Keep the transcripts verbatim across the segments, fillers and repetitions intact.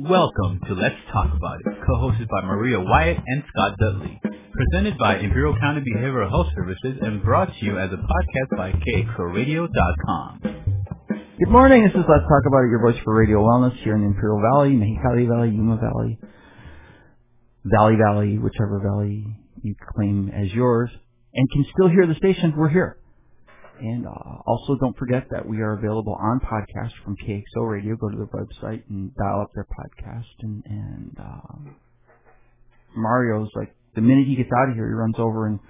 Welcome to Let's Talk About It, co-hosted by Maria Wyatt and Scott Dudley. Presented by Imperial County Behavioral Health Services and brought to you as a podcast by K X O radio dot com. Good morning, this is Let's Talk About It, your voice for radio wellness here in the Imperial Valley, Mexicali Valley, Yuma Valley, Valley Valley, whichever valley you claim as yours, and can still hear the station. We're here. And uh, also don't forget that we are available on podcast from K X O Radio. Go to their website and dial up their podcast. And, and uh, Mario's like, the minute he gets out of here, he runs over and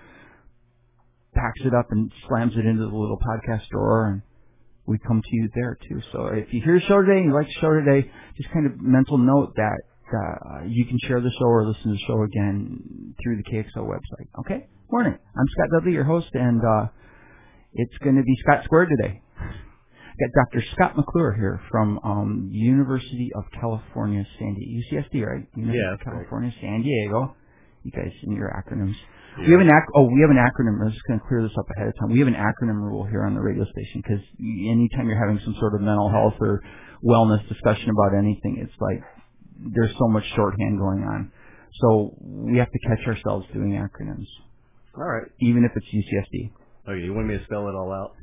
packs it up and slams it into the little podcast drawer, and we come to you there too. So if you hear the show today and you like the show today, just kind of mental note that uh, you can share the show or listen to the show again through the K X O website. Okay? Morning. I'm Scott Dudley, your host, and uh, it's going to be Scott Squared today. Got Doctor Scott McClure here from um, University of California, San Diego. U C S D, right? University yeah, of California, right. San Diego. You guys and your acronyms. Yeah. We have an ac- oh, we have an acronym. I'm just going to clear this up ahead of time. We have an acronym rule here on the radio station because anytime you're having some sort of mental health or wellness discussion about anything, it's like there's so much shorthand going on. So we have to catch ourselves doing acronyms. All right. Even if it's U C S D. Okay, you want me to spell it all out?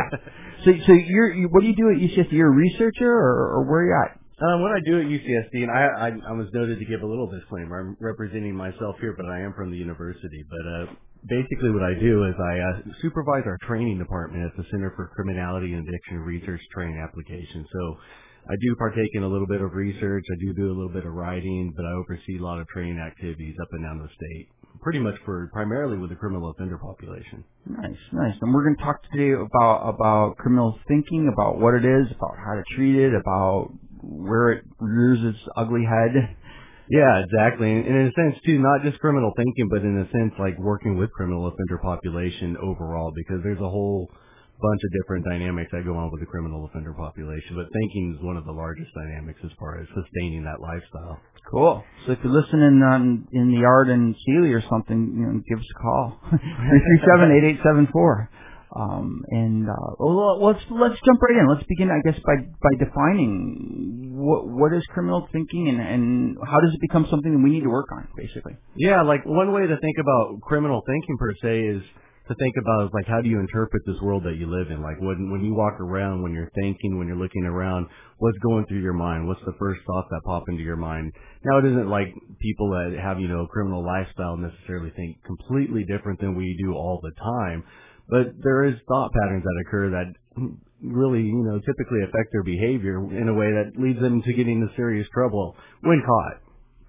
so, so you're you, what do you do at U C S D? You're a researcher, or, or where are you at? Um, what I do at U C S D, and I, I, I was noted to give a little disclaimer. I'm representing myself here, but I am from the university. But uh, basically, what I do is I uh, supervise our training department at the Center for Criminality and Addiction Research Training Application. So I do partake in a little bit of research. I do do a little bit of writing, but I oversee a lot of training activities up and down the state, pretty much for primarily with the criminal offender population. Nice, nice. And we're going to talk today about about criminal thinking, about what it is, about how to treat it, about where it rears its ugly head. Yeah, exactly. And in a sense, too, not just criminal thinking, but in a sense, like working with criminal offender population overall, because there's a whole bunch of different dynamics that go on with the criminal offender population. But thinking is one of the largest dynamics as far as sustaining that lifestyle. Cool. So if you're listening on, in the yard in Sealy or something, you know, give us a call. three three seven, eight eight seven four. Um, and uh, well, let's let's jump right in. Let's begin, I guess, by by defining what what is criminal thinking and, and how does it become something that we need to work on, basically. Yeah, like one way to think about criminal thinking per se is to think about is like how do you interpret this world that you live in? Like when when you walk around, when you're thinking, when you're looking around, what's going through your mind? What's the first thought that pop into your mind? Now it isn't like people that have, you know, a criminal lifestyle necessarily think completely different than we do all the time. But there is thought patterns that occur that really, you know, typically affect their behavior in a way that leads them to getting into serious trouble when caught.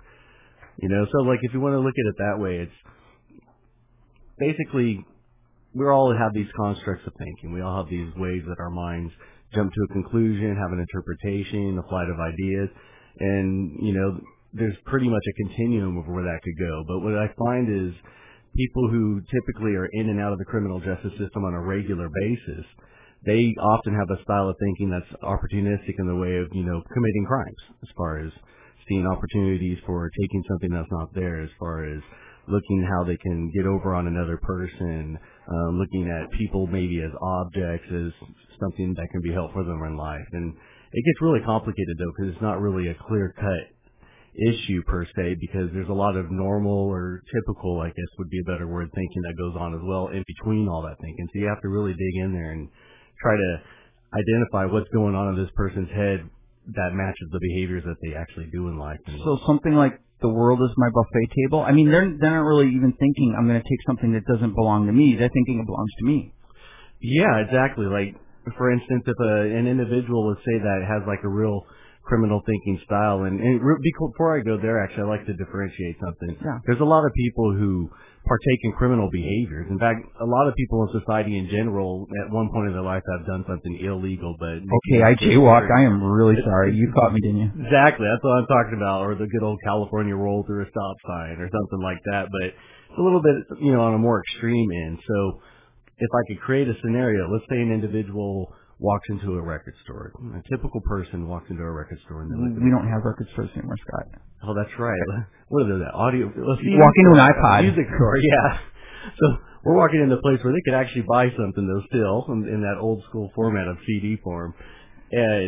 You know, so like if you want to look at it that way, it's basically we all have these constructs of thinking. We all have these ways that our minds jump to a conclusion, have an interpretation, a flight of ideas, and, you know, there's pretty much a continuum of where that could go. But what I find is people who typically are in and out of the criminal justice system on a regular basis, they often have a style of thinking that's opportunistic in the way of, you know, committing crimes, as far as seeing opportunities for taking something that's not there, as far as looking how they can get over on another person, um, looking at people maybe as objects, as something that can be helpful for them in life. And it gets really complicated, though, because it's not really a clear-cut issue per se, because there's a lot of normal or typical, I guess would be a better word, thinking that goes on as well in between all that thinking. So you have to really dig in there and try to identify what's going on in this person's head that matches the behaviors that they actually do in life. So something like the world is my buffet table. I mean, they're they're not really even thinking I'm going to take something that doesn't belong to me. They're thinking it belongs to me. Yeah, exactly. Like, for instance, if a, an individual, let's say that has like a real criminal thinking style, and, and before I go there, actually, I like to differentiate something. Yeah. There's a lot of people who partake in criminal behaviors. In fact, a lot of people in society in general, at one point in their life, have done something illegal. But okay, I jaywalked. I am really sorry. You caught me, didn't you? Exactly. That's what I'm talking about. Or the good old California roll through a stop sign or something like that. But it's a little bit, you know, on a more extreme end. So if I could create a scenario, let's say an individual walks into a record store. A typical person walks into a record store. And we don't have record stores anymore, Scott. Oh, that's right. What is that? Audio? Let's see. Walk into an iPod. Music store, yeah. So we're walking into a place where they could actually buy something, though, still, in, in that old school format of C D form. And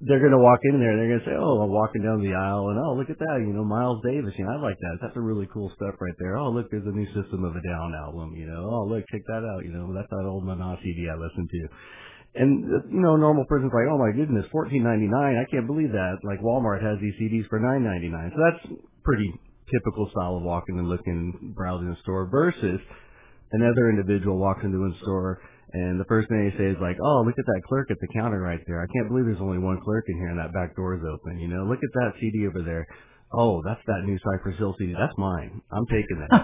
they're going to walk in there and they're going to say, oh, I'm walking down the aisle and, oh, look at that, you know, Miles Davis, you know, I like that. That's a really cool stuff right there. Oh, look, there's a new System of a Down album, you know. Oh, look, check that out, you know, that's that old Manas C D I listened to. And, you know, a normal person's like, oh my goodness, fourteen ninety-nine, I can't believe that. Like Walmart has these C Ds for nine ninety-nine. So that's pretty typical style of walking and looking, browsing a store versus another individual walks into a store and the first thing they say is like, oh, look at that clerk at the counter right there. I can't believe there's only one clerk in here and that back door is open. You know, look at that C D over there. Oh, that's that new Cypress Hill C D. That's mine. I'm taking that.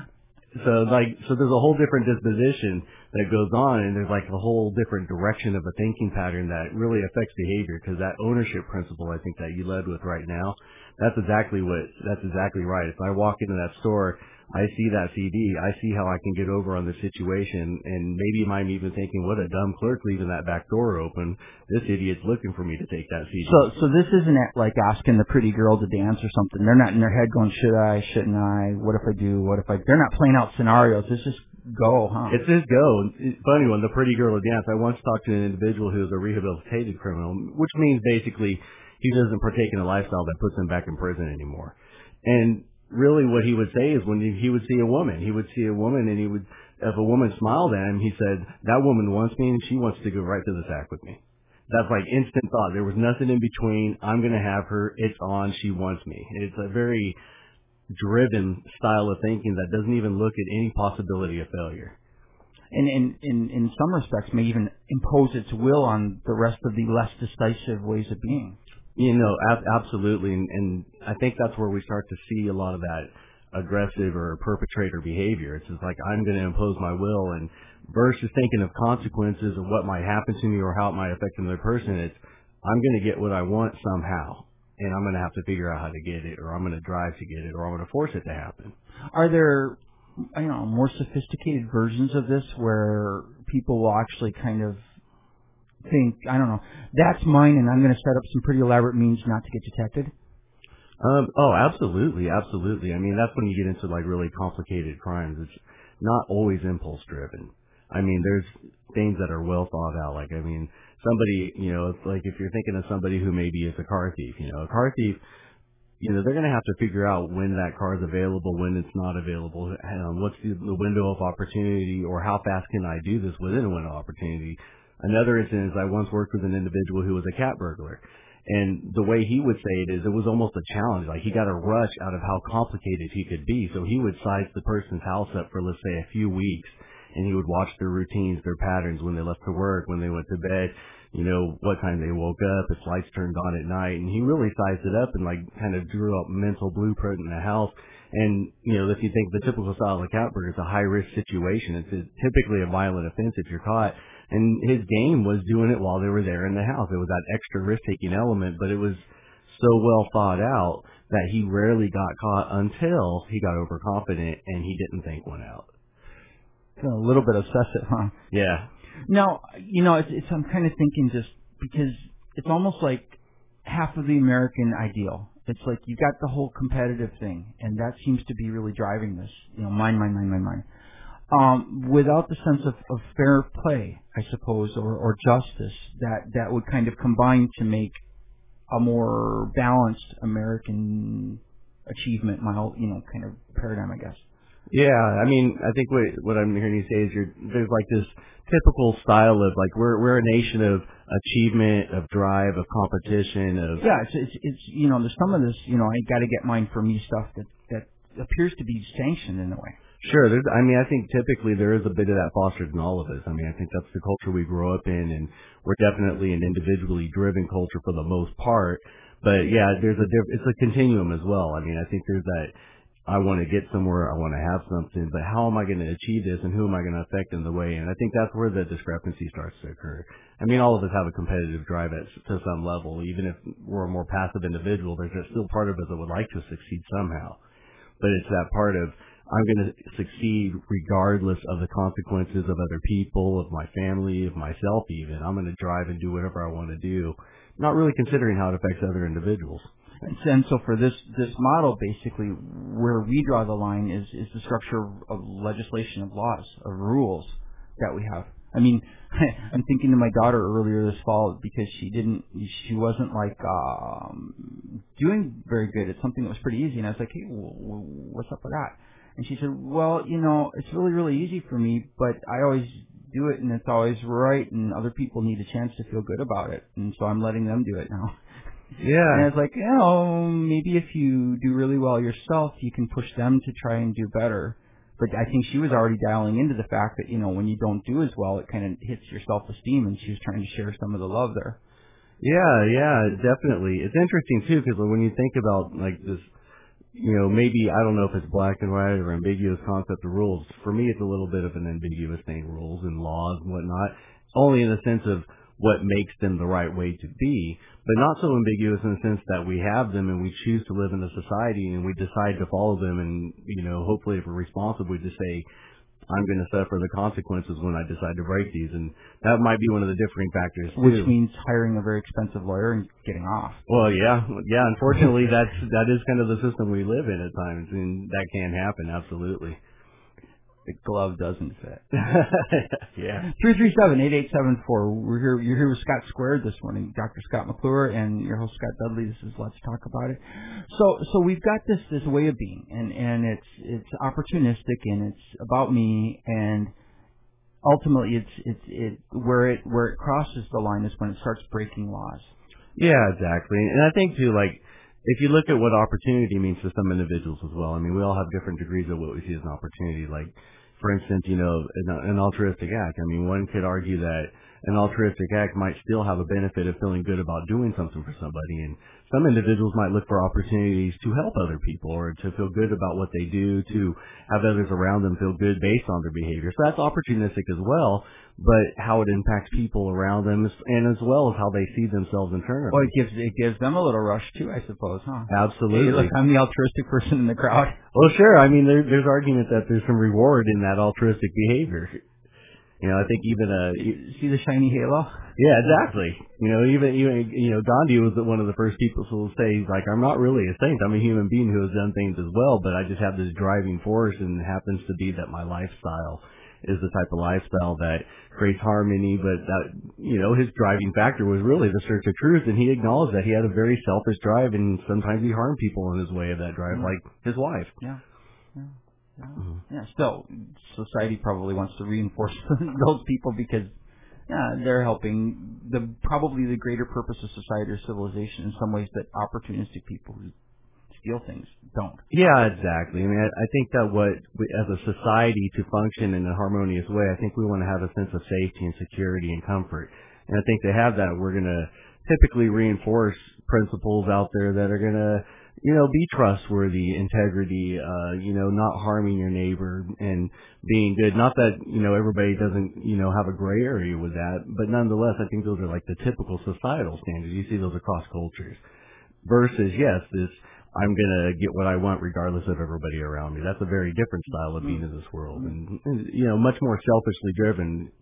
So like, so there's a whole different disposition that goes on, and there's like a whole different direction of a thinking pattern that really affects behavior. Because that ownership principle, I think that you led with right now, that's exactly what, that's exactly right. If I walk into that store, I see that C D, I see how I can get over on the situation, and maybe I'm even thinking, what a dumb clerk leaving that back door open. This idiot's looking for me to take that C D. So, so this isn't like asking the pretty girl to dance or something. They're not in their head going, should I, shouldn't I, what if I do, what if I, they're not playing out scenarios. It's just go, huh? It's just go. It's funny, when the pretty girl would dance, I once talked to an individual who was a rehabilitated criminal, which means basically he doesn't partake in a lifestyle that puts him back in prison anymore. And really what he would say is when he would see a woman, he would see a woman and he would, if a woman smiled at him, he said, that woman wants me and she wants to go right to the sack with me. That's like instant thought. There was nothing in between. I'm going to have her. It's on. She wants me. It's a very driven style of thinking that doesn't even look at any possibility of failure. And in, in, in some respects may even impose its will on the rest of the less decisive ways of being. You know, ab- absolutely, and, and I think that's where we start to see a lot of that aggressive or perpetrator behavior. It's just like, I'm going to impose my will, and versus thinking of consequences of what might happen to me or how it might affect another person, it's, I'm going to get what I want somehow, and I'm going to have to figure out how to get it, or I'm going to drive to get it, or I'm going to force it to happen. Are there, I don't know, more sophisticated versions of this where people will actually kind of think, I don't know, that's mine and I'm going to set up some pretty elaborate means not to get detected? Um, oh, absolutely, absolutely. I mean, that's when you get into like really complicated crimes. It's not always impulse driven. I mean, there's things that are well thought out. Like, I mean, somebody, you know, it's like if you're thinking of somebody who maybe is a car thief, you know, a car thief, you know, they're going to have to figure out when that car is available, when it's not available, um, what's the, the window of opportunity, or how fast can I do this within a window of opportunity. Another instance, I once worked with an individual who was a cat burglar. And the way he would say it is, it was almost a challenge. Like, he got a rush out of how complicated he could be. So he would size the person's house up for, let's say, a few weeks. And he would watch their routines, their patterns, when they left to work, when they went to bed, you know, what time they woke up, if lights turned on at night. And he really sized it up and, like, kind of drew up mental blueprint in the house. And, you know, if you think the typical style of a cat burglar, it's a high-risk situation. It's a, typically a violent offense if you're caught. And his game was doing it while they were there in the house. It was that extra risk-taking element, but it was so well thought out that he rarely got caught until he got overconfident and he didn't think one out. It's a little bit obsessive, huh? Yeah. Now, you know, it's, it's I'm kind of thinking just because it's almost like half of the American ideal. It's like you got the whole competitive thing, and that seems to be really driving this. You know, mine, mine, mine, mine, mine. Um, without the sense of, of fair play, I suppose, or, or justice, that, that would kind of combine to make a more balanced American achievement, model, you know, kind of paradigm, I guess. Yeah, I mean, I think what what I'm hearing you say is you're, there's like this typical style of like we're we're a nation of achievement, of drive, of competition, of yeah, it's it's, it's you know, there's some of this, you know, I got to get mine for me stuff that that appears to be sanctioned in a way. Sure. There's, I mean, I think typically there is a bit of that fostered in all of us. I mean, I think that's the culture we grow up in, and we're definitely an individually driven culture for the most part. But yeah, there's a diff- it's a continuum as well. I mean, I think there's that I want to get somewhere, I want to have something, but how am I going to achieve this, and who am I going to affect in the way? And I think that's where the discrepancy starts to occur. I mean, all of us have a competitive drive at, to some level. Even if we're a more passive individual, there's still part of us that would like to succeed somehow. But it's that part of, I'm going to succeed regardless of the consequences of other people, of my family, of myself even. I'm going to drive and do whatever I want to do, not really considering how it affects other individuals. And so for this this model, basically, where we draw the line is, is the structure of legislation, of laws, of rules that we have. I mean, I'm thinking to my daughter earlier this fall because she didn't, she wasn't like um, doing very good at something that was pretty easy, and I was like, hey, w- w- what's up with that? And she said, well, you know, it's really, really easy for me, but I always do it, and it's always right, and other people need a chance to feel good about it, and so I'm letting them do it now. Yeah. And I was like, you know, maybe if you do really well yourself, you can push them to try and do better. But I think she was already dialing into the fact that, you know, when you don't do as well, it kind of hits your self-esteem, and she was trying to share some of the love there. Yeah, yeah, definitely. It's interesting, too, because when you think about, like, this, you know, maybe, I don't know if it's black and white or ambiguous concept of rules. For me, it's a little bit of an ambiguous thing, rules and laws and whatnot, only in the sense of what makes them the right way to be, but not so ambiguous in the sense that we have them and we choose to live in a society and we decide to follow them, and, you know, hopefully if we're responsible, we just say, I'm going to suffer the consequences when I decide to break these, and that might be one of the differing factors, too. Which means hiring a very expensive lawyer and getting off. Well, yeah, yeah, unfortunately, that's, that is kind of the system we live in at times, and that can happen, absolutely. The glove doesn't fit. Yeah. three three seven, eight eight seven four. We're here, you're here with Scott Squared this morning, Doctor Scott McClure, and your host Scott Dudley. This is Let's Talk About It. So, so we've got this, this way of being, and, and it's, it's opportunistic, and it's about me, and ultimately it's, it's, it, where it, where it crosses the line is when it starts breaking laws. Yeah, exactly. And I think too, like, if you look at what opportunity means to some individuals as well, I mean, we all have different degrees of what we see as an opportunity. Like, for instance, you know, an, an altruistic act. I mean, one could argue that an altruistic act might still have a benefit of feeling good about doing something for somebody. And some individuals might look for opportunities to help other people or to feel good about what they do, to have others around them feel good based on their behavior. So that's opportunistic as well, but how it impacts people around them and as well as how they see themselves internally. Well, it gives, it gives them a little rush too, I suppose, huh? Absolutely. Hey, look, I'm the altruistic person in the crowd. Well, sure. I mean, there, there's argument that there's some reward in that altruistic behavior. You know, I think even uh see the shiny halo. Yeah, exactly. You know, even even you know, Gandhi was one of the first people who will say, like, I'm not really a saint. I'm a human being who has done things as well, but I just have this driving force, and it happens to be that my lifestyle is the type of lifestyle that creates harmony. But that, you know, his driving factor was really the search of truth, and he acknowledged that he had a very selfish drive, and sometimes he harmed people in his way of that drive, Yeah. like his wife. Yeah. Yeah. Yeah. Mm-hmm. Yeah. Still, society probably wants to reinforce those people because yeah, they're helping the probably the greater purpose of society or civilization in some ways that opportunistic people who steal things don't. Yeah, exactly. I mean, I, I think that what we, as a society to function in a harmonious way, I think we want to have a sense of safety and security and comfort. And I think to have that, we're going to typically reinforce principles out there that are going to, you know, be trustworthy, integrity, uh, you know, not harming your neighbor and being good. Not that, you know, everybody doesn't, you know, have a gray area with that, but nonetheless, I think those are like the typical societal standards. You see those across cultures versus, yes, this, I'm going to get what I want regardless of everybody around me. That's a very different style of being in this world and, and you know, much more selfishly driven.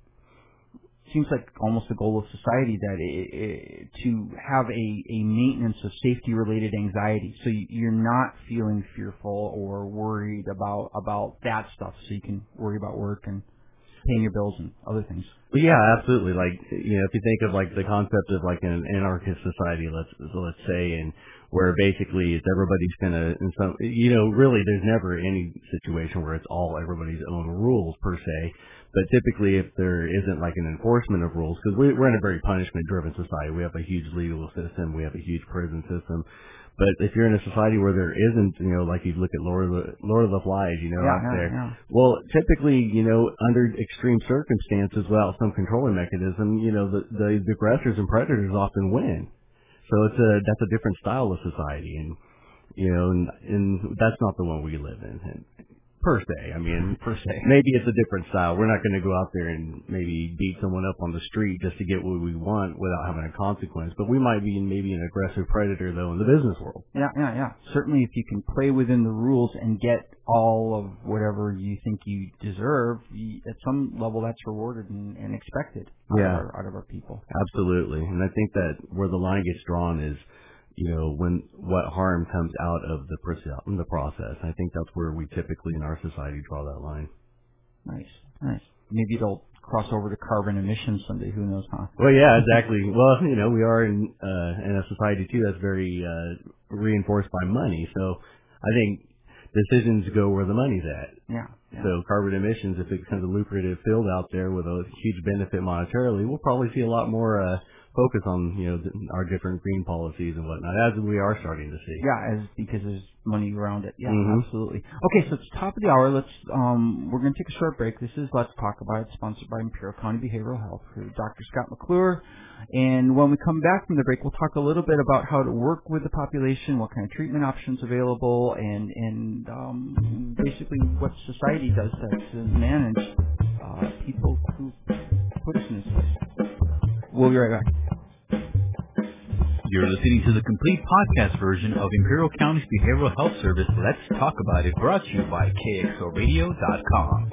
Seems like almost the goal of society that it, it, to have a, a maintenance of safety-related anxiety, so you, you're not feeling fearful or worried about about that stuff, so you can worry about work and paying your bills and other things. Well, yeah, absolutely. Like, you know, if you think of like the concept of like an anarchist society, let's let's say, and where basically it's everybody's gonna, in some, you know, really there's never any situation where it's all everybody's own rules per se. But typically, if there isn't like an enforcement of rules, because we, we're in a very punishment-driven society, we have a huge legal system, we have a huge prison system. But if you're in a society where there isn't, you know, like you look at Lord of the Lord of the Flies, you know, yeah, out yeah, there. Yeah. Well, typically, you know, under extreme circumstances, without some controlling mechanism, you know, the, the the aggressors and predators often win. So it's a that's a different style of society, and you know, and, and that's not the one we live in. And, Per se. I mean, per se. Maybe it's a different style. We're not going to go out there and maybe beat someone up on the street just to get what we want without having a consequence. But we might be maybe an aggressive predator, though, in the business world. Yeah, yeah, yeah. Certainly if you can play within the rules and get all of whatever you think you deserve, you, at some level that's rewarded and, and expected out, yeah. of our, out of our people. Absolutely. And I think that where the line gets drawn is, you know, when what harm comes out of the the process. I think that's where we typically in our society draw that line. Nice, nice. Maybe it'll cross over to carbon emissions someday. Who knows, huh? Well, yeah, exactly. Well, you know, we are in uh, in a society too that's very uh, reinforced by money. So I think decisions go where the money's at. Yeah, yeah. So carbon emissions, if it becomes a lucrative field out there with a huge benefit monetarily, we'll probably see a lot more uh, focus on, you know, our different green policies and whatnot, as we are starting to see. Yeah, as because there's money around it. Yeah, mm-hmm. absolutely. Okay, so it's top of the hour. Let's um, we're going to take a short break. This is Let's Talk About It, sponsored by Imperial County Behavioral Health with Doctor Scott McClure. And when we come back from the break, we'll talk a little bit about how to work with the population, what kind of treatment options available, and and um, basically what society does to, to manage uh, people who put us in this place. We'll be right back. You're listening to the complete podcast version of Imperial County's Behavioral Health Service, Let's Talk About It, brought to you by K X O radio dot com.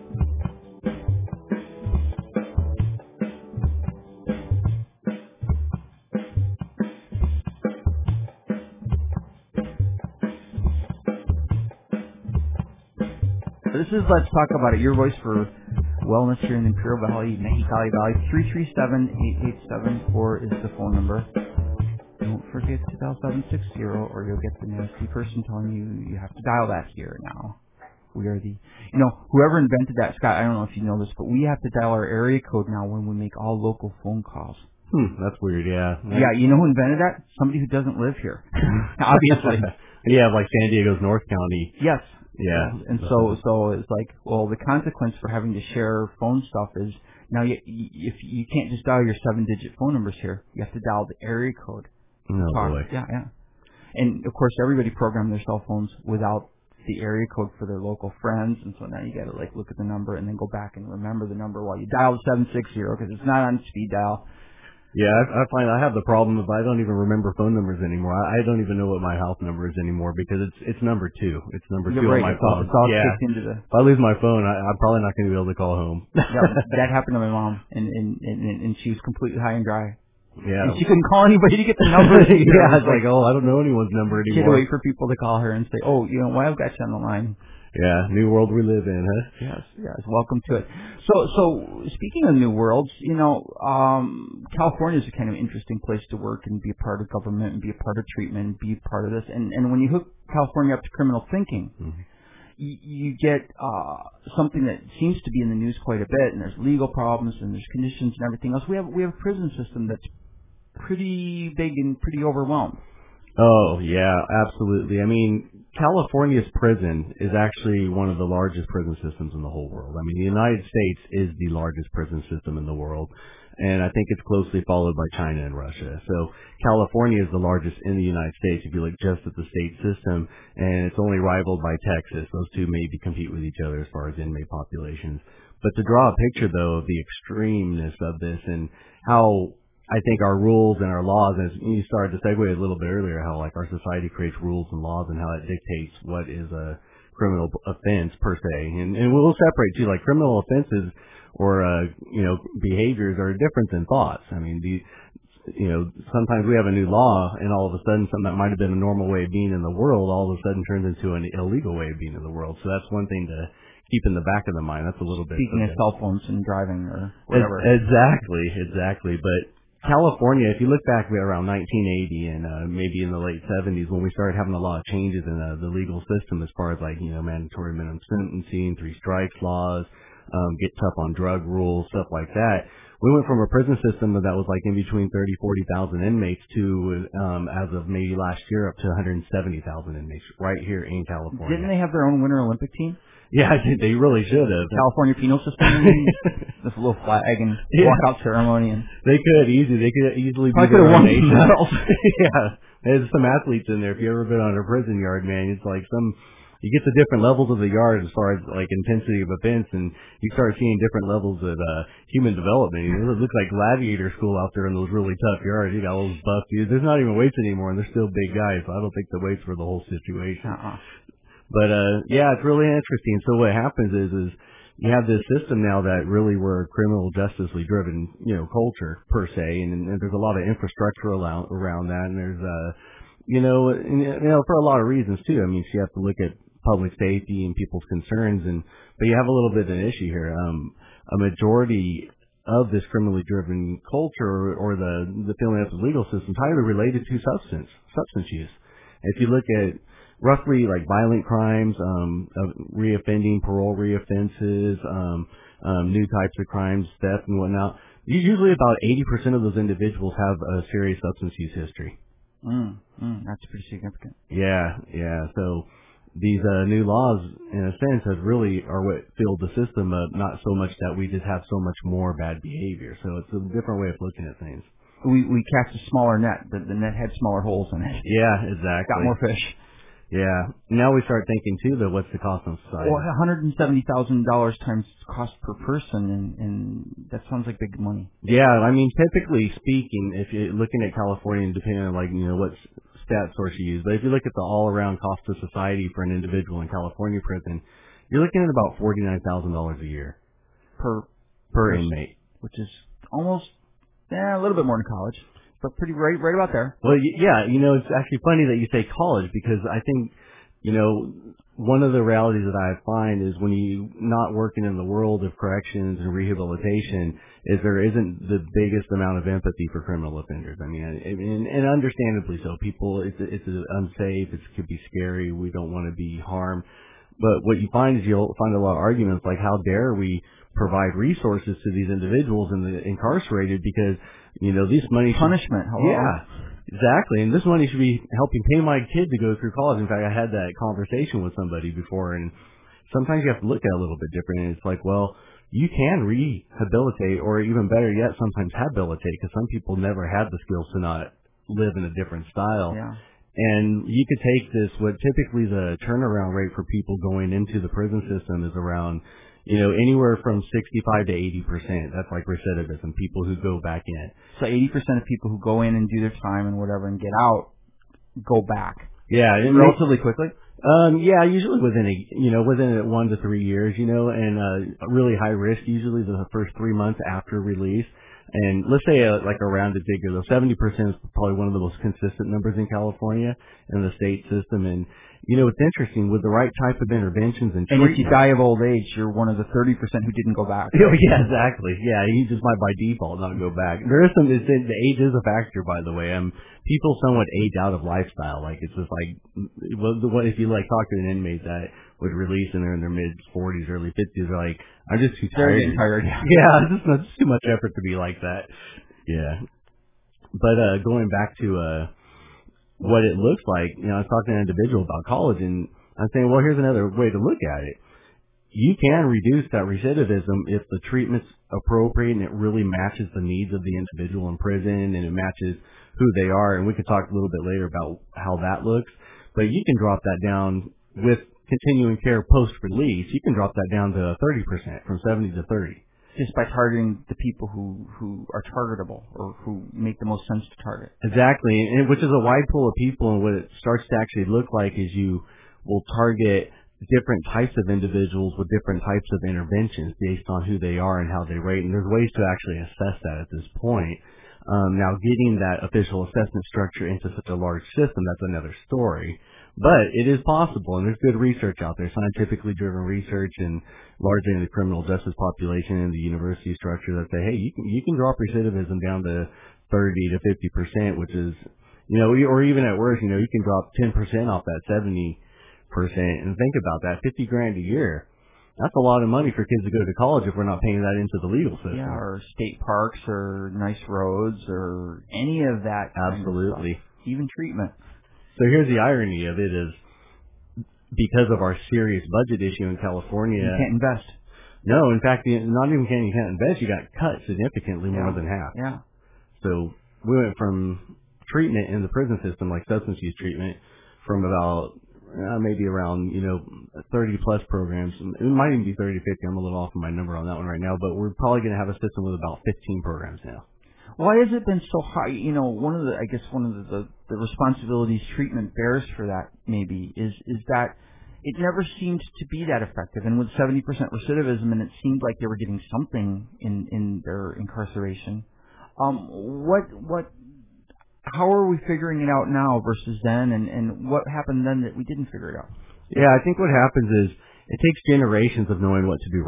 This is Let's Talk About It, your voice for wellness here in Imperial Valley, Mexicali Valley. three three seven, eight eight seven four is the phone number. Don't forget to dial seven six zero or you'll get the nasty person telling you you have to dial that here now. We are the, you know, whoever invented that, Scott, I don't know if you know this, but we have to dial our area code now when we make all local phone calls. Hmm, that's weird, yeah. Yeah, you know who invented that? Somebody who doesn't live here. Obviously. Yeah, like San Diego's North County. Yes. Yeah. And so, so it's like, well, the consequence for having to share phone stuff is now you, you, if you can't just dial your seven-digit phone numbers here, you have to dial the area code. No boy. Yeah, yeah. And of course, everybody programmed their cell phones without the area code for their local friends, and so now you got to like look at the number and then go back and remember the number while you dial the seven six zero because it's not on speed dial. Yeah, I, I find I have the problem of I don't even remember phone numbers anymore. I, I don't even know what my house number is anymore because it's it's number two. It's number You're two right, on my it's all, phone. it's all yeah. kicked into the. If I lose my phone, I, I'm probably not going to be able to call home. Yeah, that happened to my mom, and and, and and she was completely high and dry. Yeah. And she couldn't call anybody to get the number. Yeah, it's like, oh, I don't know anyone's number anymore. She had to wait for people to call her and say, oh, you know, well, I've got you on the line. Yeah, new world we live in, huh? Yes, yes. Welcome to it. So, so speaking of new worlds, you know, um, California is a kind of interesting place to work and be a part of government and be a part of treatment and be a part of this. And, and when you hook California up to criminal thinking, mm-hmm. you, you get uh, something that seems to be in the news quite a bit. And there's legal problems and there's conditions and everything else. We have we have a prison system that's pretty big and pretty overwhelmed. Oh, yeah, absolutely. I mean, California's prison is actually one of the largest prison systems in the whole world. I mean, the United States is the largest prison system in the world, and I think it's closely followed by China and Russia. So California is the largest in the United States if you look just at the state system, and it's only rivaled by Texas. Those two maybe compete with each other as far as inmate populations. But to draw a picture, though, of the extremeness of this and how I think our rules and our laws, as you started to segue a little bit earlier, how like our society creates rules and laws and how it dictates what is a criminal offense per se. And, and we'll separate too, like criminal offenses or, uh, you know, behaviors are different than thoughts. I mean, the, you know, sometimes we have a new law and all of a sudden something that might have been a normal way of being in the world all of a sudden turns into an illegal way of being in the world. So that's one thing to keep in the back of the mind. That's a little bit. Speaking okay. of cell phones and driving or whatever. Exactly, exactly. But California, if you look back around nineteen eighty and uh, maybe in the late seventies when we started having a lot of changes in uh, the legal system as far as like, you know, mandatory minimum sentencing, three strikes laws, um, get tough on drug rules, stuff like that. We went from a prison system that was like in between thirty, forty thousand inmates to, um, as of maybe last year, up to one hundred seventy thousand inmates right here in California. Didn't they have their own Winter Olympic team? Yeah, I think they really should have. California penal system, this little flag and yeah. walkout ceremony. And they could easily, they could easily be their own nation. Yeah, there's some athletes in there. If you ever been on a prison yard, man, it's like some. You get to different levels of the yard as far as like intensity of offense, and you start seeing different levels of uh, human development. You know, it looks like gladiator school out there in those really tough yards. You got all those buff dudes. There's not even weights anymore, and they're still big guys. So I don't think the weights were the whole situation. Uh-uh. But uh yeah, it's really interesting. So what happens is is you have this system now that really we're a criminal justicely driven, you know, culture per se, and, and there's a lot of infrastructure around around that, and there's uh you know, and, you know, for a lot of reasons too. I mean, so you have to look at public safety and people's concerns, and but you have a little bit of an issue here. Um a majority of this criminally driven culture or the the failing of the legal system is highly related to substance substance use. If you look at roughly like violent crimes, um, of reoffending, parole reoffenses, um, um, new types of crimes, theft and whatnot, usually about eighty percent of those individuals have a serious substance use history. Mm, mm, that's pretty significant. Yeah, yeah. So these uh, new laws, in a sense, have really are what filled the system up, not so much that we just have so much more bad behavior. So it's a different way of looking at things. We we cast a smaller net. The, the net had smaller holes in it. Yeah, exactly. Got more fish. Yeah. Now we start thinking, too, though, what's the cost on society? Well, one hundred seventy thousand dollars times cost per person, and, and that sounds like big money. Yeah, I mean, typically speaking, if you're looking at California, depending on, like, you know, what stat source you use, but if you look at the all-around cost to society for an individual in California prison, you're looking at about forty-nine thousand dollars a year. Per Per person, inmate. which is almost, yeah, a little bit more than college, but pretty right, right about there. Well, y- yeah, you know, it's actually funny that you say college because I think, you know, one of the realities that I find is when you not working in the world of corrections and rehabilitation is there isn't the biggest amount of empathy for criminal offenders. I mean, and, and understandably so. People, it's it's unsafe. It could be scary. We don't want to be harmed. But what you find is you'll find a lot of arguments like, how dare we provide resources to these individuals and the incarcerated because, you know, this money should, Punishment. Hello. yeah, exactly. And this money should be helping pay my kid to go through college. In fact, I had that conversation with somebody before, and sometimes you have to look at it a little bit different. And it's like, well, you can rehabilitate, or even better yet, sometimes habilitate, because some people never had the skills to not live in a different style. Yeah. And you could take this, what typically the turnaround rate for people going into the prison system is around, you know, anywhere from sixty-five to eighty percent. That's like recidivism, people who go back in. So eighty percent of people who go in and do their time and whatever and get out go back. Yeah. It Relatively quickly? Um, yeah, usually within a, you know, within one to three years, you know, and, uh, really high risk, usually the first three months after release. And let's say a, like a rounded figure, though, seventy percent is probably one of the most consistent numbers in California in the state system. And, you know, it's interesting, with the right type of interventions and And treatment. if you die of old age, you're one of the thirty percent who didn't go back. Oh, yeah, exactly. Yeah, you just might by default not go back. There is some, it's, the age is a factor, by the way. Um, people somewhat age out of lifestyle. Like, it's just like, well, the what if you like talk to an inmate that would release and they're in their mid forties, early fifties, they're like, I'm just too tired. They're getting tired. Yeah, it's just, it's too much effort to be like that. Yeah. But, uh, going back to, uh, what it looks like, you know, I was talking to an individual about college, and I'm saying, well, here's another way to look at it. You can reduce that recidivism if the treatment's appropriate and it really matches the needs of the individual in prison and it matches who they are. And we could talk a little bit later about how that looks. But you can drop that down with continuing care post-release. You can drop that down to thirty percent, from seventy to thirty. Just by targeting the people who, who are targetable or who make the most sense to target. Exactly, and which is a wide pool of people, and what it starts to actually look like is you will target different types of individuals with different types of interventions based on who they are and how they rate, and there's ways to actually assess that at this point. Um, now, getting that official assessment structure into such a large system, that's another story. But it is possible, and there's good research out there, scientifically driven research, and largely in the criminal justice population and the university structure that say, hey, you can you can drop recidivism down to thirty to fifty percent, which is, you know, or even at worst, you know, you can drop ten percent off that seventy percent, and think about that, fifty grand a year. That's a lot of money for kids to go to college if we're not paying that into the legal system. Yeah, or state parks, or nice roads, or any of that. Absolutely. Kind of stuff. Even treatment. So here's the irony of it is, because of our serious budget issue in California, you can't invest. No, in fact, not even can you can't invest. You got cut significantly more Yeah. than half. Yeah. So we went from treatment in the prison system, like substance use treatment, from about uh, maybe around, you know, thirty plus programs. It might even be thirty to fifty. I'm a little off on my number on that one right now, but we're probably going to have a system with about fifteen programs now. Why has it been so high? You know, one of the, I guess one of the, the, the responsibilities treatment bears for that maybe is, is that it never seemed to be that effective. And with seventy percent recidivism, and it seemed like they were getting something in, in their incarceration. Um, what, what, how are we figuring it out now versus then? And, and what happened then that we didn't figure it out? Yeah, I think what happens is it takes generations of knowing what to do right.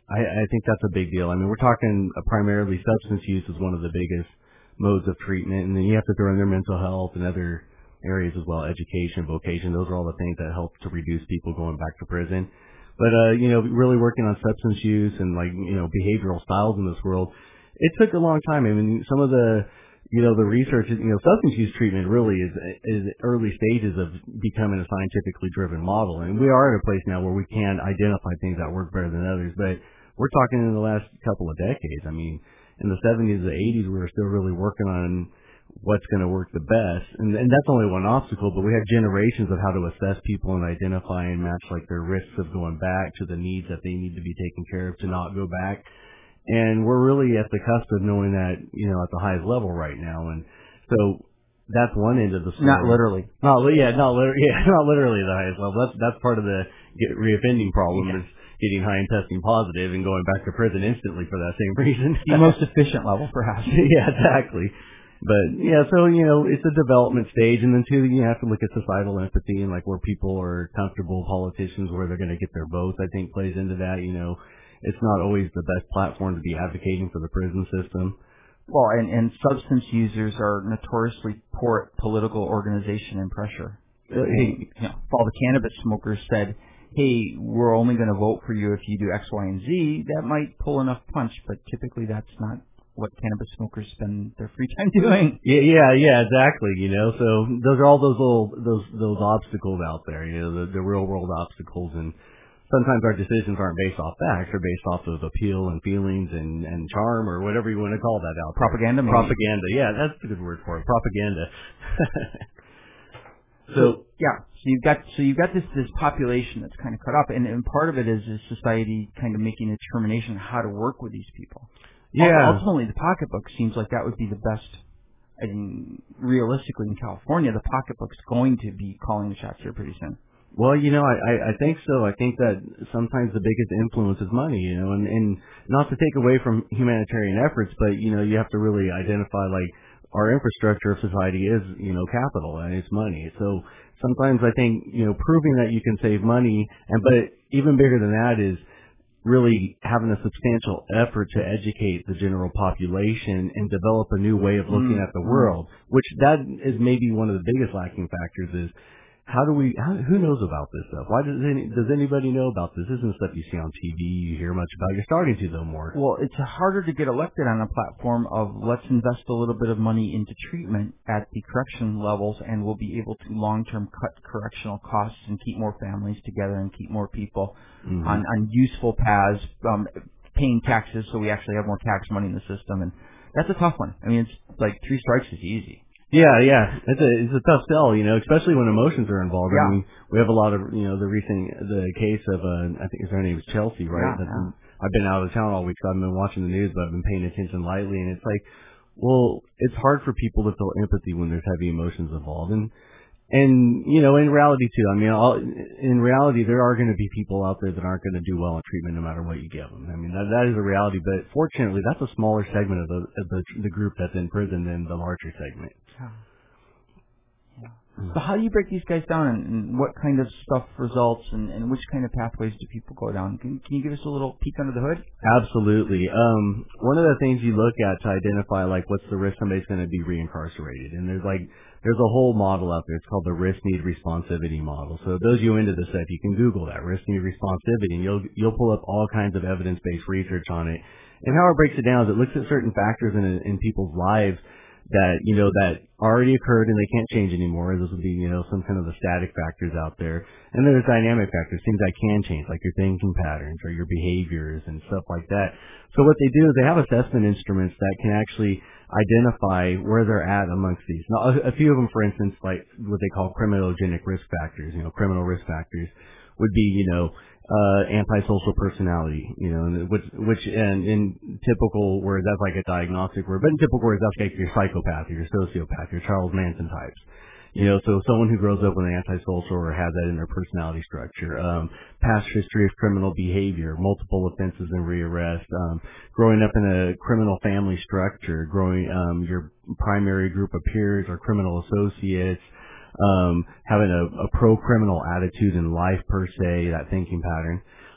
I, I think that's a big deal. I mean, we're talking uh, primarily substance use is one of the biggest modes of treatment, and then you have to throw in their mental health and other areas as well, education, vocation. Those are all the things that help to reduce people going back to prison. But, uh, you know, really working on substance use and, like, you know, behavioral styles in this world, it took a long time. I mean, some of the, you know, the research, you know, substance use treatment really is, is early stages of becoming a scientifically driven model. And we are at a place now where we can identify things that work better than others. But we're talking in the last couple of decades. I mean, in the seventies, the eighties, we were still really working on what's going to work the best. And, and that's only one obstacle, but we have generations of how to assess people and identify and match like their risks of going back to the needs that they need to be taken care of to not go back. And we're really at the cusp of knowing that, you know, at the highest level right now. And so that's one end of the story. Not literally. Not, yeah, not literally, yeah, not literally the highest level. That's, that's part of the get reoffending problem Yeah. is getting high and testing positive and going back to prison instantly for that same reason. The most efficient level, perhaps. Yeah, exactly. But yeah, so, you know, it's a development stage, and then too, you have to look at societal empathy and like where people are comfortable, politicians, where they're going to get their votes, I think plays into that. You know, it's not always the best platform to be advocating for the prison system. Well, and, and substance users are notoriously poor at political organization and pressure. Uh, Hey, you know, if all the cannabis smokers said, hey, we're only going to vote for you if you do X, Y, and Z, that might pull enough punch, but typically that's not what cannabis smokers spend their free time doing. Yeah, yeah, yeah, exactly. You know, so those are all those little those those obstacles out there. You know, the, the real world obstacles, and sometimes our decisions aren't based off facts; they're based off of appeal and feelings and and charm or whatever you want to call that out there. Propaganda, maybe. Propaganda. Yeah, that's a good word for it. Propaganda. So, so yeah, so you've got so you've got this this population that's kind of cut up, and, and part of it is is society kind of making a determination on how to work with these people. Yeah. Ultimately, the pocketbook seems like that would be the best. I mean, realistically, in California, the pocketbook's going to be calling the shots here pretty soon. Well, you know, I, I think so. I think that sometimes the biggest influence is money, you know, and, and not to take away from humanitarian efforts, but, you know, you have to really identify, like, our infrastructure of society is, you know, capital, and it's money. So sometimes I think, you know, proving that you can save money, and but even bigger than that is really having a substantial effort to educate the general population and develop a new way of looking mm-hmm. at the world, which that is maybe one of the biggest lacking factors is how do we, how, who knows about this stuff? Why does any, does anybody know about this? This isn't stuff you see on T V, you hear much about. You're starting to, though, more. Well, it's harder to get elected on a platform of let's invest a little bit of money into treatment at the correction levels, and we'll be able to long-term cut correctional costs and keep more families together and keep more people mm-hmm. on, on useful paths, um, paying taxes so we actually have more tax money in the system. And that's a tough one. I mean, it's like three strikes is easy. Yeah, yeah, it's a it's a tough sell, you know, especially when emotions are involved. Yeah. I mean, we have a lot of, you know, the recent the case of uh, I think her name was Chelsea, right? Yeah, That's yeah. Been, I've been out of town all week, so I've been watching the news, but I've been paying attention lightly, and it's like, well, it's hard for people to feel empathy when there's heavy emotions involved, and and you know, in reality too. I mean, all, in reality, there are going to be people out there that aren't going to do well in treatment, no matter what you give them. I mean, that that is a reality, but fortunately, that's a smaller segment of the of the, the group that's in prison than the larger segment. Yeah. So how do you break these guys down, and, and what kind of stuff results, and, and which kind of pathways do people go down? Can, can you give us a little peek under the hood? Absolutely. Um, one of the things you look at to identify, like, what's the risk somebody's going to be reincarcerated, and there's like there's a whole model out there. It's called the risk need responsivity model. So those you into this stuff, you can Google that risk need responsivity, and you'll you'll pull up all kinds of evidence based research on it. And how it breaks it down is it looks at certain factors in in people's lives that, you know, that already occurred and they can't change anymore. Those would be, you know, some kind of the static factors out there. And then there's dynamic factors, things that can change, like your thinking patterns or your behaviors and stuff like that. So what they do is they have assessment instruments that can actually identify where they're at amongst these. Now, a, a few of them, for instance, like what they call criminogenic risk factors, you know, criminal risk factors would be, you know, uh, antisocial personality, you know, which, which in, in typical words, that's like a diagnostic word, but in typical words, that's like your psychopath or your sociopath, your Charles Manson types. You know, so someone who grows up with an antisocial or has that in their personality structure, um, past history of criminal behavior, multiple offenses and rearrest, um, growing up in a criminal family structure, growing, um, your primary group of peers or criminal associates, um, having a, a pro-criminal attitude in life per se, that thinking pattern.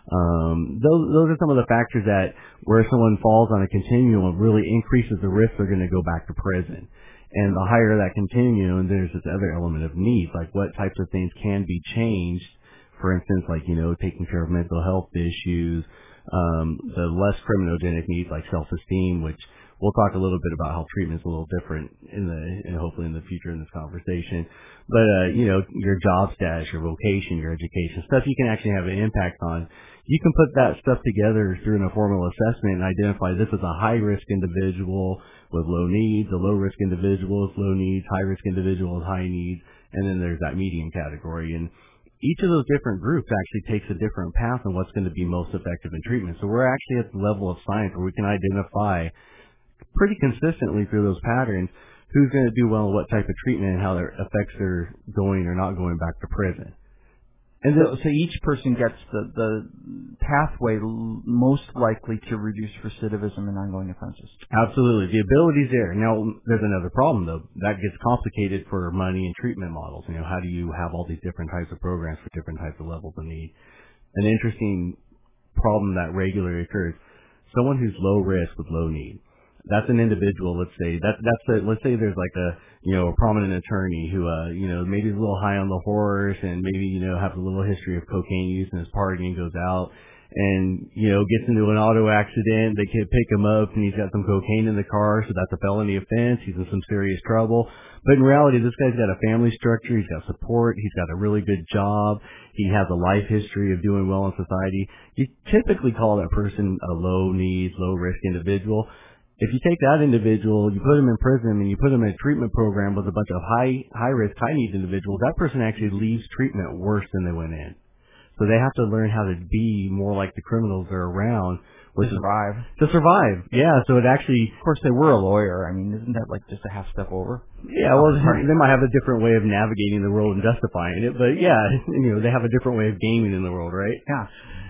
Um, those those are some of the factors that where someone falls on a continuum really increases the risk they're going to go back to prison. And the higher that continuum, there's this other element of need, like what types of things can be changed. For instance, like, you know, taking care of mental health issues, um, the less criminogenic needs like self-esteem, which we'll talk a little bit about how treatment's a little different in the, and hopefully in the future in this conversation. But, uh, you know, your job status, your vocation, your education, stuff you can actually have an impact on. You can put that stuff together through an informal assessment and identify this is a high-risk individual with low needs, a low-risk individual with low needs, high-risk individual with high needs, and then there's that medium category. And each of those different groups actually takes a different path on what's going to be most effective in treatment. So we're actually at the level of science where we can identify pretty consistently through those patterns who's going to do well in what type of treatment and how that affects their going or not going back to prison. And so, so each person gets the, the pathway l- most likely to reduce recidivism and ongoing offenses. Absolutely. The ability's there. Now, there's another problem, though. That gets complicated for money and treatment models. You know, how do you have all these different types of programs for different types of levels of need? An interesting problem that regularly occurs, someone who's low risk with low need. That's an individual, let's say, that, that's a, let's say there's like a, you know, a prominent attorney who, uh, you know, maybe is a little high on the horse and maybe, you know, has a little history of cocaine use and is partying, goes out and, you know, gets into an auto accident. They can pick him up and he's got some cocaine in the car, so that's a felony offense. He's in some serious trouble. But in reality, this guy's got a family structure. He's got support. He's got a really good job. He has a life history of doing well in society. You typically call that person a low needs, low risk individual. If you take that individual, you put him in prison, and you put him in a treatment program with a bunch of high, high-risk, high-needs individuals, that person actually leaves treatment worse than they went in. So they have to learn how to be more like the criminals they're around. To survive. To survive, yeah. So it actually... Of course, they were a lawyer. I mean, isn't that like just a half step over? Yeah, well, they might have a different way of navigating the world and justifying it, but yeah, you know, they have a different way of gaming in the world, right? Yeah.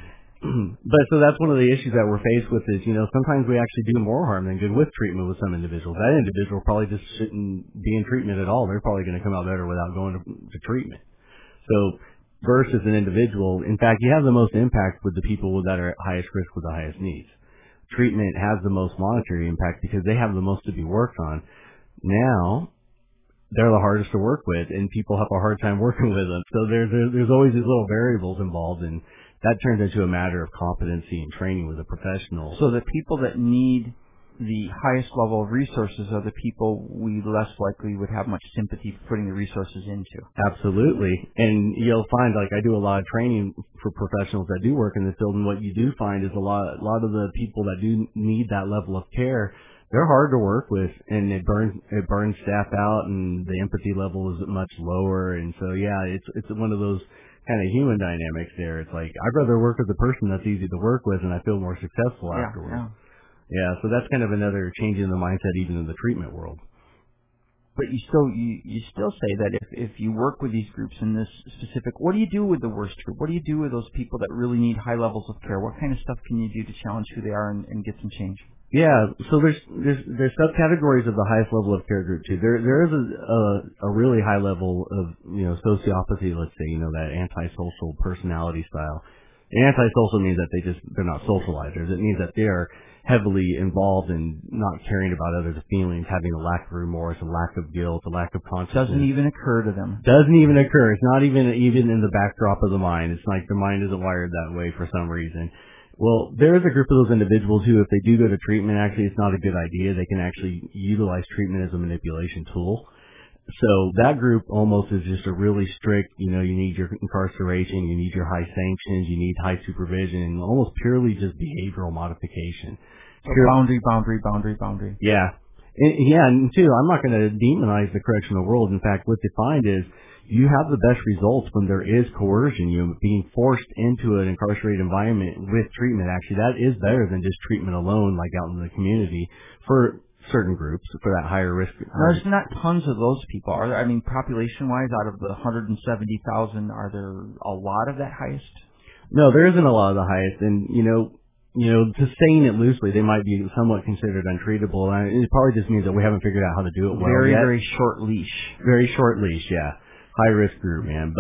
But so that's one of the issues that we're faced with is, you know, sometimes we actually do more harm than good with treatment with some individuals. That individual probably just shouldn't be in treatment at all. They're probably going to come out better without going to, to treatment. So versus an individual, in fact, you have the most impact with the people that are at highest risk with the highest needs. Treatment has the most monetary impact because they have the most to be worked on. Now, they're the hardest to work with, and people have a hard time working with them. So there's there's always these little variables involved, and that turns into a matter of competency and training with a professional. So the people that need the highest level of resources are the people we less likely would have much sympathy for putting the resources into. Absolutely. And you'll find, like, I do a lot of training for professionals that do work in this field, and what you do find is a lot, a lot of the people that do need that level of care, they're hard to work with, and it burns, it burns staff out, and the empathy level is much lower. And so, yeah, it's, it's one of those kind of human dynamics there. It's like, I'd rather work with a person that's easy to work with and I feel more successful yeah, afterwards. Yeah. yeah, so that's kind of another change in the mindset even in the treatment world. But you still you, you still say that if, if you work with these groups in this specific, what do you do with the worst group? What do you do with those people that really need high levels of care? What kind of stuff can you do to challenge who they are and, and get some change? Yeah, so there's there's there's subcategories of the highest level of care group too. There there is a, a a really high level of, you know, sociopathy, let's say, you know, that antisocial personality style. And antisocial means that they just they're not socializers. It means that they are heavily involved in not caring about others' feelings, having a lack of remorse, a lack of guilt, a lack of consciousness. Doesn't even occur to them. Doesn't even occur. It's not even even in the backdrop of the mind. It's like the mind isn't wired that way for some reason. Well, there is a group of those individuals who, if they do go to treatment, actually it's not a good idea. They can actually utilize treatment as a manipulation tool. So that group almost is just a really strict, you know, you need your incarceration, you need your high sanctions, you need high supervision, and almost purely just behavioral modification. So boundary, boundary, boundary, boundary. Yeah. And, yeah, and too, I'm not going to demonize the correctional world. In fact, what you find is you have the best results when there is coercion, you know, being forced into an incarcerated environment with treatment. Actually, that is better than just treatment alone, like out in the community for certain groups, for that higher risk. There's not tons of those people, are there? I mean, population-wise, out of the one hundred seventy thousand, are there a lot of that highest? No, there isn't a lot of the highest, and, you know, you know, just saying it loosely, they might be somewhat considered untreatable. And it probably just means that we haven't figured out how to do it well Very, yet. very short leash. Very short leash, yeah. High risk group, man. But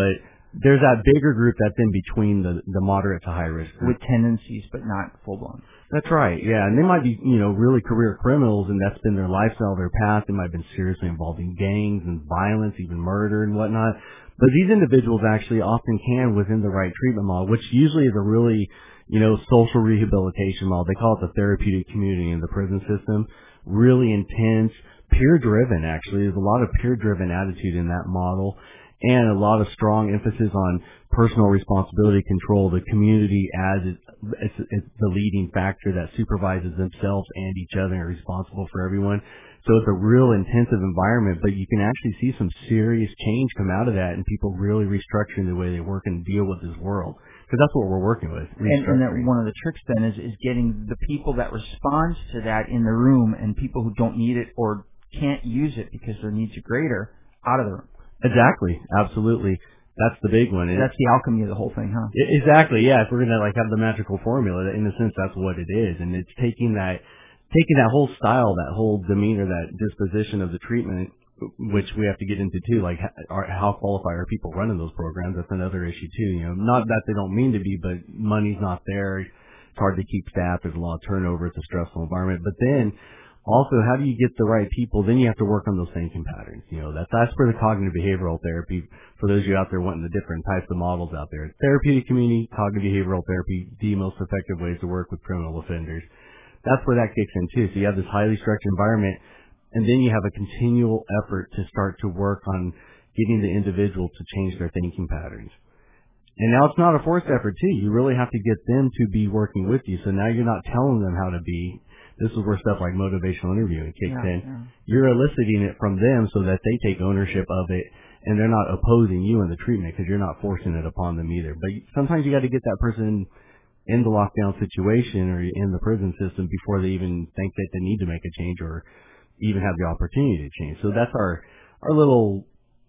there's that bigger group that's in between the the moderate to high risk group. With tendencies, but not full blown. That's right, yeah. And they might be, you know, really career criminals, and that's been their lifestyle, their path. They might have been seriously involved in gangs and violence, even murder and whatnot. But these individuals actually often can, within the right treatment model, which usually is a really, you know, social rehabilitation model. They call it the therapeutic community in the prison system. Really intense, peer-driven, actually. There's a lot of peer-driven attitude in that model, and a lot of strong emphasis on personal responsibility control. The community as it's, it's, it's the leading factor that supervises themselves and each other and are responsible for everyone. So it's a real intensive environment, but you can actually see some serious change come out of that, and people really restructuring the way they work and deal with this world. Because that's what we're working with. And, and that one of the tricks then is, is getting the people that respond to that in the room, and people who don't need it or can't use it because their needs are greater out of the room. Exactly. Absolutely. That's the big one. That's the alchemy of the whole thing, huh? Exactly. Yeah. If we're going to like have the magical formula, in a sense, that's what it is. And it's taking that, taking that whole style, that whole demeanor, that disposition of the treatment, which we have to get into too, like how, how qualified are people running those programs? That's another issue too. You know, not that they don't mean to be, but money's not there. It's hard to keep staff. There's a lot of turnover. It's a stressful environment. But then also, how do you get the right people? Then you have to work on those thinking patterns. You know, that's, that's for the cognitive behavioral therapy. For those of you out there wanting the different types of models out there, therapeutic community, cognitive behavioral therapy, the most effective ways to work with criminal offenders. That's where that kicks in too. So you have this highly structured environment, and then you have a continual effort to start to work on getting the individual to change their thinking patterns. And now it's not a forced effort too. You really have to get them to be working with you. So now you're not telling them how to be. This is where stuff like motivational interviewing kicks yeah, in. Yeah. You're eliciting it from them so that they take ownership of it, and they're not opposing you in the treatment because you're not forcing it upon them either. But sometimes you got to get that person in the lockdown situation or in the prison system before they even think that they need to make a change or even have the opportunity to change. So that's our our little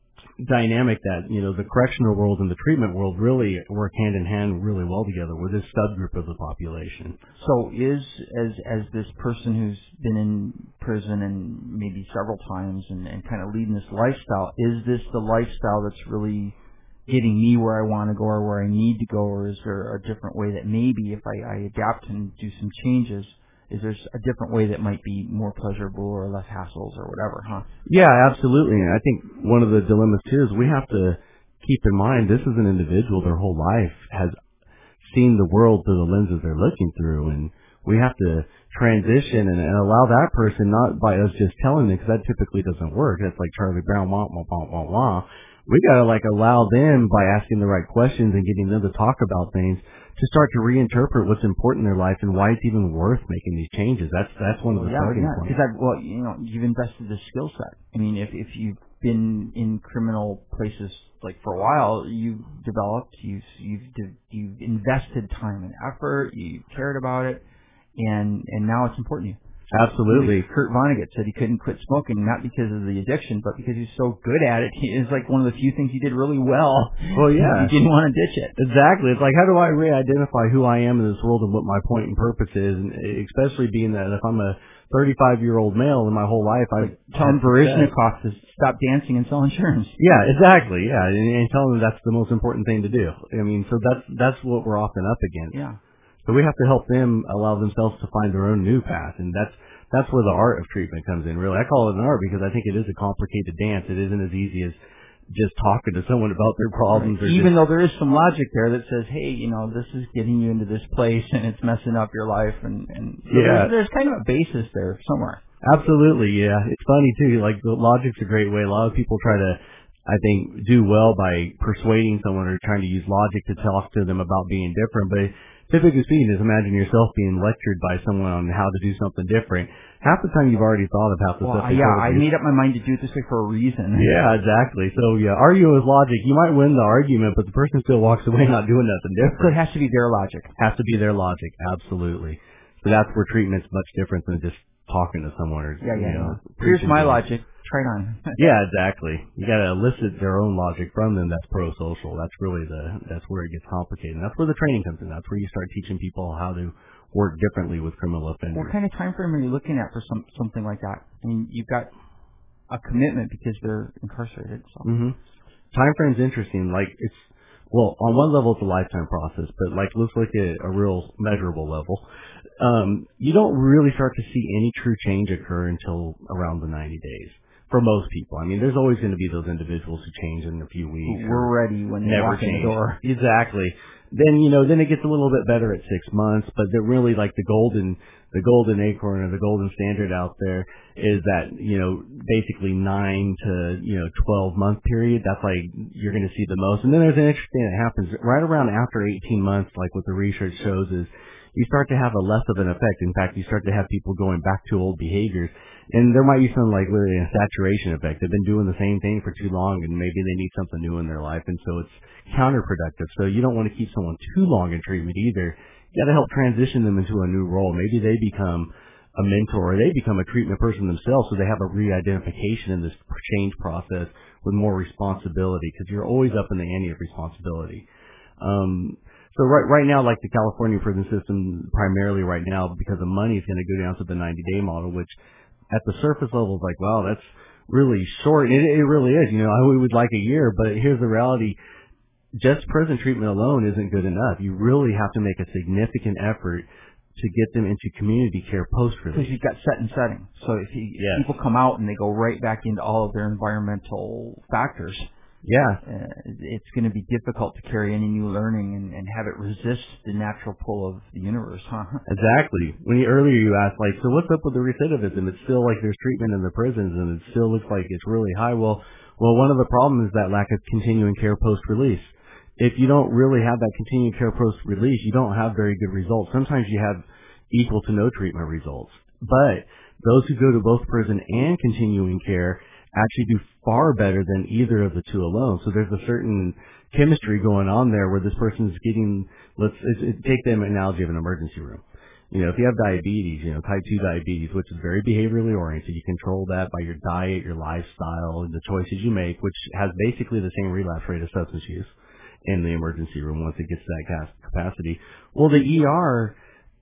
dynamic that, you know, the correctional world and the treatment world really work hand in hand really well together with this subgroup of the population. So is, as as this person who's been in prison and maybe several times and, and kind of leading this lifestyle, is this the lifestyle that's really getting me where I want to go or where I need to go, or is there a different way that maybe if I, I adapt and do some changes, is there a different way that might be more pleasurable or less hassles or whatever, huh? Yeah, absolutely. And I think one of the dilemmas too is we have to keep in mind this is an individual their whole life has seen the world through the lenses they're looking through, and we have to transition and, and allow that person, not by us just telling them, because that typically doesn't work. That's like Charlie Brown, wah, wah, wah, wah, wah. We gotta like allow them by asking the right questions and getting them to talk about things to start to reinterpret what's important in their life and why it's even worth making these changes. That's that's one of the yeah, starting yeah. points. Because I've, well, you know, you've invested this skill set. I mean, if if you've been in criminal places like for a while, you've developed, you've you've you've invested time and effort, you cared about it, and and now it's important to you. Absolutely. Kurt Vonnegut said he couldn't quit smoking, not because of the addiction, but because he's so good at it. It's like one of the few things he did really well. Well, yeah. He didn't want to ditch it. Exactly. It's like, how do I re-identify who I am in this world and what my point and purpose is? And especially being that if I'm a thirty-five-year-old male in my whole life, I like telling Baryshnikov to stop dancing and sell insurance. Yeah, exactly. Yeah, and, and telling them that's the most important thing to do. I mean, so that's that's what we're often up against. Yeah. So we have to help them allow themselves to find their own new path, and that's that's where the art of treatment comes in. Really, I call it an art because I think it is a complicated dance. It isn't as easy as just talking to someone about their problems. Right. Or Even just, though there is some logic there that says, hey, you know, this is getting you into this place and it's messing up your life, and, and so yeah. there's, there's kind of a basis there somewhere. Absolutely, yeah. It's funny too. Like the logic's a great way. A lot of people try to, I think, do well by persuading someone or trying to use logic to talk to them about being different. But typically speaking, is imagine yourself being lectured by someone on how to do something different. Half the time you've already thought of half the well, stuff. Yeah, I made up my mind to do it this way for a reason. Yeah, exactly. So yeah, arguing with logic, you might win the argument, but the person still walks away not doing nothing different. So it has to be their logic. Has to be their logic, absolutely. So that's where treatment's much different than just talking to someone or, yeah, yeah, you know. Yeah. Here's my logic. Try it on. Yeah, exactly. You got to elicit their own logic from them. That's pro-social. That's really the, that's where it gets complicated. And that's where the training comes in. That's where you start teaching people how to work differently with criminal offenders. What kind of time frame are you looking at for some something like that? I mean, you've got a commitment because they're incarcerated. So. Mm-hmm. Time frame's interesting. Like, it's well, on one level it's a lifetime process, but like let's look at a real measurable level. Um, you don't really start to see any true change occur until around the ninety days. For most people. I mean, there's always going to be those individuals who change in a few weeks. We're ready when they never walk in the change. door. Exactly. Then, you know, then it gets a little bit better at six months, but they're really like the golden, the golden acorn or the golden standard out there is that, you know, basically nine to, you know, twelve month period. That's like you're going to see the most. And then there's an interesting thing that happens right around after eighteen months, like what the research shows is you start to have a less of an effect. In fact, you start to have people going back to old behaviors. And there might be some like really a saturation effect. They've been doing the same thing for too long and maybe they need something new in their life. And so it's counterproductive. So you don't want to keep someone too long in treatment either. You got to help transition them into a new role. Maybe they become a mentor or they become a treatment person themselves so they have a re-identification in this change process with more responsibility because you're always up in the ante of responsibility. Um, So right right now, like the California prison system, primarily right now, because of money, is going to go down to the ninety-day model, which at the surface level is like, wow, that's really short. It, it really is. You know, I would like a year, but here's the reality. Just prison treatment alone isn't good enough. You really have to make a significant effort to get them into community care post-release. Because you've got set and setting. So if, you, yes. if people come out and they go right back into all of their environmental factors, yeah, uh, it's going to be difficult to carry any new learning and, and have it resist the natural pull of the universe, huh? Exactly. When you, earlier you asked, like, so what's up with the recidivism? It's still like there's treatment in the prisons and it still looks like it's really high. Well, well, one of the problems is that lack of continuing care post-release. If you don't really have that continuing care post-release, you don't have very good results. Sometimes you have equal to no treatment results. But those who go to both prison and continuing care actually do far better than either of the two alone. So there's a certain chemistry going on there where this person is getting, let's it, take the analogy of an emergency room. You know, if you have diabetes, you know, type two diabetes, which is very behaviorally oriented, you control that by your diet, your lifestyle, and the choices you make, which has basically the same relapse rate as substance use in the emergency room once it gets to that capacity. Well, the E R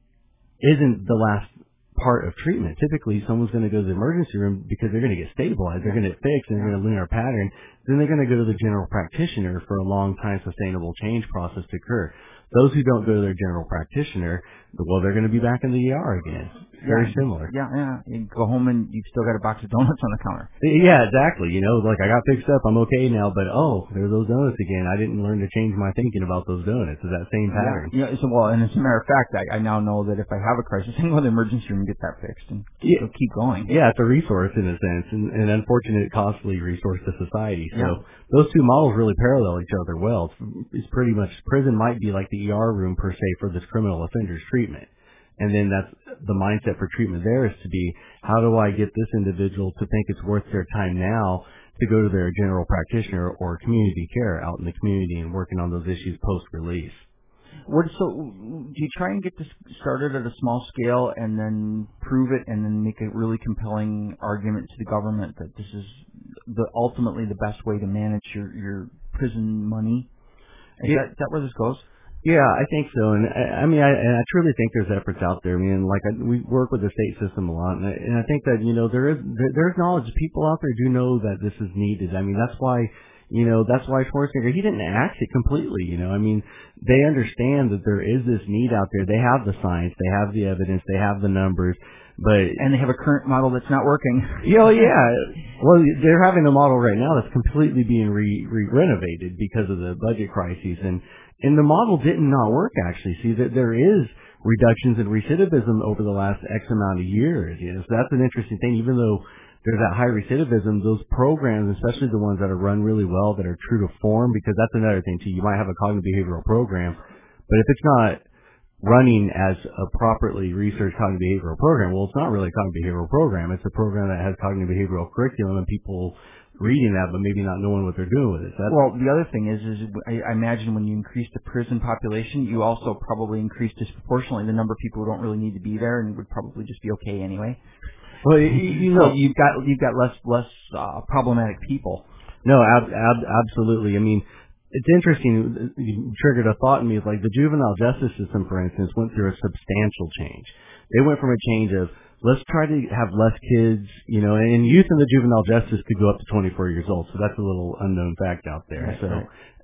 isn't the last part of treatment. Typically, someone's going to go to the emergency room because they're going to get stabilized, they're going to get fixed, and they're going to learn our pattern. Then they're going to go to the general practitioner for a long-time sustainable change process to occur. Those who don't go to their general practitioner, well, they're going to be back in the E R again. Very yeah, similar. Yeah, yeah. You go home and you've still got a box of donuts on the counter. Yeah, exactly. You know, like I got fixed up, I'm okay now, but oh, there's those donuts again. I didn't learn to change my thinking about those donuts. It's that same pattern. Yeah, yeah so, well, and as a matter of fact, I, I now know that if I have a crisis, I can go to the emergency room and get that fixed and yeah. keep going. Yeah, it's a resource in a sense, and an unfortunate, costly resource to society. So yeah. those two models really parallel each other well. It's, it's pretty much, prison might be like the E R room per se for this criminal offender's treatment. And then that's the mindset for treatment there is to be, how do I get this individual to think it's worth their time now to go to their general practitioner or community care out in the community and working on those issues post-release. What, so do you try and get this started at a small scale and then prove it and then make a really compelling argument to the government that this is the ultimately the best way to manage your, your prison money? Is, yeah. that, is that where this goes? Yeah, I think so, and I, I mean, I, and I truly think there's efforts out there. I mean, like I, we work with the state system a lot, and I, and I think that you know there is there, there's knowledge. People out there do know that this is needed. I mean, that's why you know that's why Schwarzenegger he didn't axe it completely. You know, I mean, they understand that there is this need out there. They have the science, they have the evidence, they have the numbers, but and they have a current model that's not working. You know, yeah. Well, they're having a model right now that's completely being re, re renovated because of the budget crises and. And the model did not work, actually. See, that there is reductions in recidivism over the last X amount of years. You know, so that's an interesting thing. Even though there's that high recidivism, those programs, especially the ones that are run really well, that are true to form, because that's another thing, too. You might have a cognitive behavioral program, but if it's not running as a properly researched cognitive behavioral program, well, it's not really a cognitive behavioral program. It's a program that has cognitive behavioral curriculum and people reading that, but maybe not knowing what they're doing with it. That's well, the other thing is, is I, I imagine when you increase the prison population, you also probably increase disproportionately the number of people who don't really need to be there and would probably just be okay anyway. Well, you, you know, so you've got you've got less less uh, problematic people. No, ab, ab, absolutely. I mean, it's interesting. You triggered a thought in me. It's like the juvenile justice system, for instance, went through a substantial change. They went from a change of let's try to have less kids, you know, and youth in the juvenile justice could go up to twenty-four years old. So that's a little unknown fact out there. That's so, right.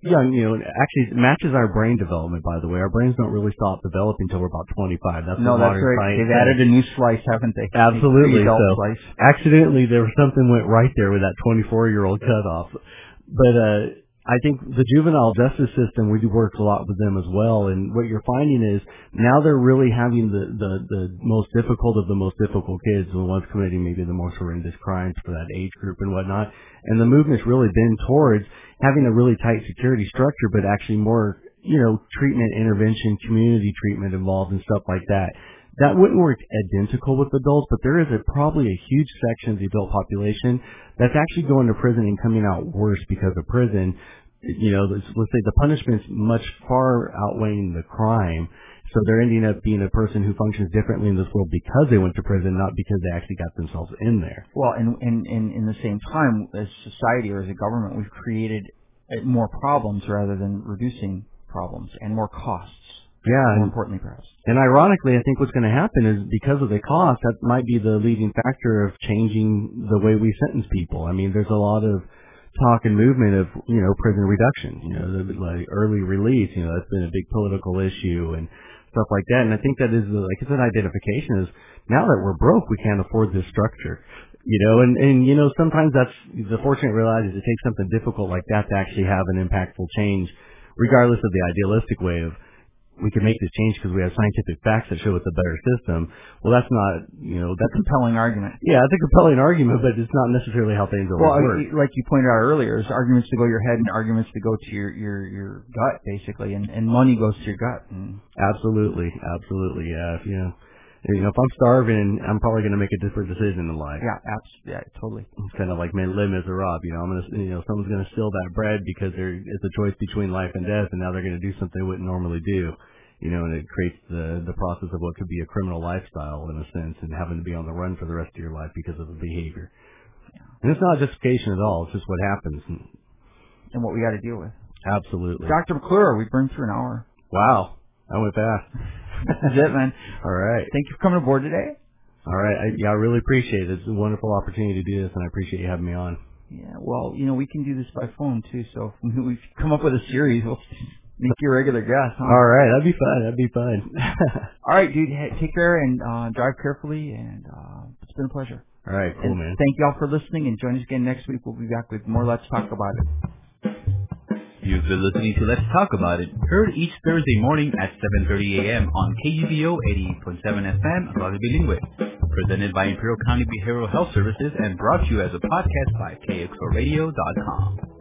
young, you know, actually it matches our brain development, by the way. Our brains don't really stop developing until we're about twenty-five. That's no, what that's modern right. science They've says. added a new slice, haven't they? Absolutely. The adult So slice. accidentally, there was something went right there with that twenty-four-year-old cutoff. But uh, I think the juvenile justice system, we do work a lot with them as well. And what you're finding is now they're really having the, the, the most difficult of the most difficult kids, the ones committing maybe the most horrendous crimes for that age group and whatnot. And the movement's really been towards having a really tight security structure, but actually more, you know, treatment, intervention, community treatment involved and stuff like that. That wouldn't work identical with adults, but there is a, probably a huge section of the adult population that's actually going to prison and coming out worse because of prison. You know, let's, let's say the punishment's much far outweighing the crime. So they're ending up being a person who functions differently in this world because they went to prison, not because they actually got themselves in there. Well, and in in in the same time, as society or as a government, we've created more problems rather than reducing problems and more costs. Yeah. More And, importantly, perhaps. and ironically, I think what's going to happen is because of the cost, that might be the leading factor of changing the way we sentence people. I mean, there's a lot of talk and movement of, you know, prison reduction, you know, the, like early release, you know, that's been a big political issue and stuff like that. And I think that is, like it's an identification is now that we're broke, we can't afford this structure, you know, and, and, you know, sometimes that's the fortunate realize is it takes something difficult like that to actually have an impactful change, regardless of the idealistic way of, we can make this change because we have scientific facts that show it's a better system. Well, that's not, you know, that's a compelling argument. Yeah, it's a compelling argument, but it's not necessarily how things always well, work. Well, like you pointed out earlier, there's arguments to go to your head and arguments to go to your your, your gut, basically, and, and money goes to your gut. And absolutely, absolutely, yeah. If, you know, you know, if I'm starving, I'm probably going to make a different decision in life. Yeah, absolutely, yeah, totally. It's kind of like Les Miserables. You know, I'm gonna, you know, someone's going to steal that bread because there it's a choice between life and death, and now they're going to do something they wouldn't normally do. You know, and it creates the the process of what could be a criminal lifestyle in a sense, and having to be on the run for the rest of your life because of the behavior. Yeah. And it's not justification at all; it's just what happens and, and what we got to deal with. Absolutely, Doctor McClure, we burned through an hour. Wow, I went fast. That's it, man. All right. Thank you for coming aboard today. All right, I, yeah, I really appreciate it. It's a wonderful opportunity to do this, and I appreciate you having me on. Yeah, well, you know, we can do this by phone too, so if we come up with a series, we'll make you a regular guest. Huh? All right, that'd be fun. That'd be fun. All right, dude. Hey, take care and uh, drive carefully. And uh, it's been a pleasure. All right, cool, and man. Thank you all for listening. And join us again next week. We'll be back with more Let's Talk About It. You've been listening to Let's Talk About It, heard each Thursday morning at seven thirty a.m. on K U B O eighty point seven F M, Radio Bilingüe. Presented by Imperial County Behavioral Health Services and brought to you as a podcast by K X O radio dot com.